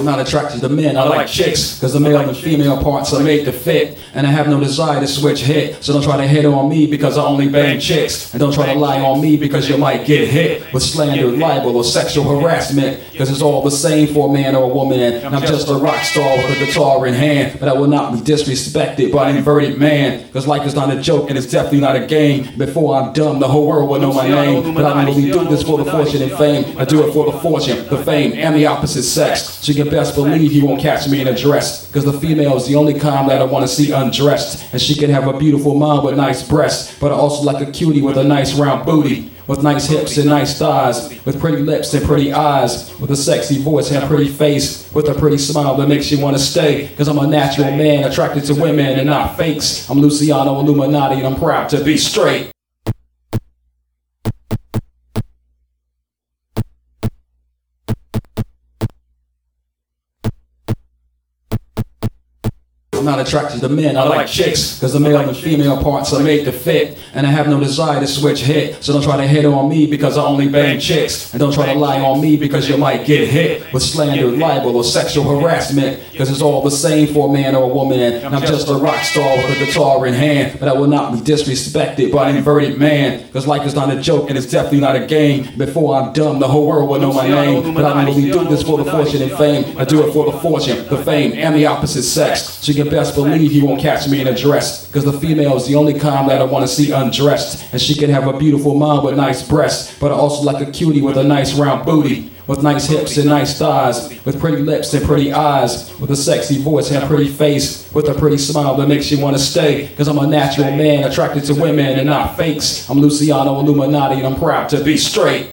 I'm not attracted to men, I like chicks, cause the male and female parts are made to fit. And I have no desire to switch hit, so don't try to hit on me because I only bang chicks. And don't try to lie on me because you might get hit with slander, libel, or sexual harassment. Cause it's all the same for a man or a woman. And I'm just a rock star with a guitar in hand, but I will not be disrespected by an inverted man. Cause life is not a joke and it's definitely not a game. Before I'm dumb, the whole world will know my name. But I don't really do this for the fortune and fame. I do it for the fortune, the fame, and the opposite sex. So you can best believe you won't catch me in a dress. Cause the female is the only kind that I want to see undressed. And she can have a beautiful mind with nice breasts, but I also like a cutie with a nice round booty, with nice hips and nice thighs, with pretty lips and pretty eyes, with a sexy voice and a pretty face, with a pretty smile that makes you want to stay. Cause I'm a natural man attracted to women and not fakes. I'm Luciano Illuminati and I'm proud to be straight. I'm not attracted to men, I like chicks, cause the male and female parts are made to fit. And I have no desire to switch hit, so don't try to hit on me because I only bang chicks. And don't try to lie on me because you might get hit with slander, libel, or sexual harassment. Cause it's all the same for a man or a woman. And I'm just a rock star with a guitar in hand, but I will not be disrespected by an inverted man. Cause life is not a joke and it's definitely not a game. Before I'm dumb, the whole world will know my name. But I don't really do this for the fortune and fame. I do it for the fortune, the fame, and the opposite sex. So you can best believe you won't catch me in a dress. Cause the female is the only kind that I want to see undressed. And she can have a beautiful mind with nice breasts, but I also like a cutie with a nice round booty, with nice hips and nice thighs, with pretty lips and pretty eyes, with a sexy voice and a pretty face, with a pretty smile that makes you want to stay. Cause I'm a natural man attracted to women and not fakes. I'm Luciano Illuminati and I'm proud to be straight.